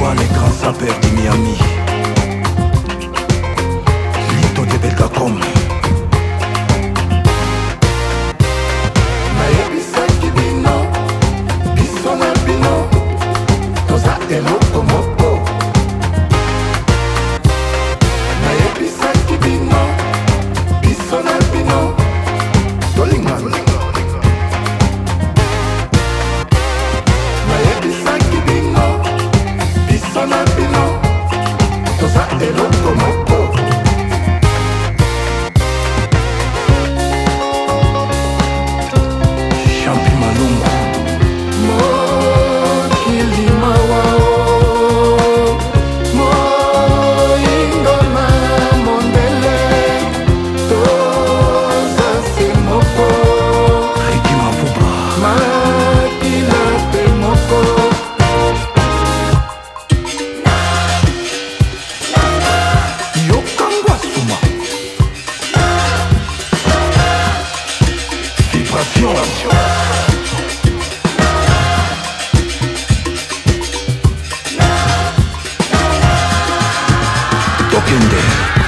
Antoine et Grand Saint-Père de Miami. Lito de Belgacom. nayebisaki bino biso na bino toza eloko moko. Nayebisaki bino biso na bino tolingana. Nayebisaki bino biso na bino toza eloko moko. Champi Malungu. Mokili mawa o, moyindo na mondele toza se moko. Ricky Mavuba. Makila pe moko. Yokangwa Suma. Vibration. Tokende.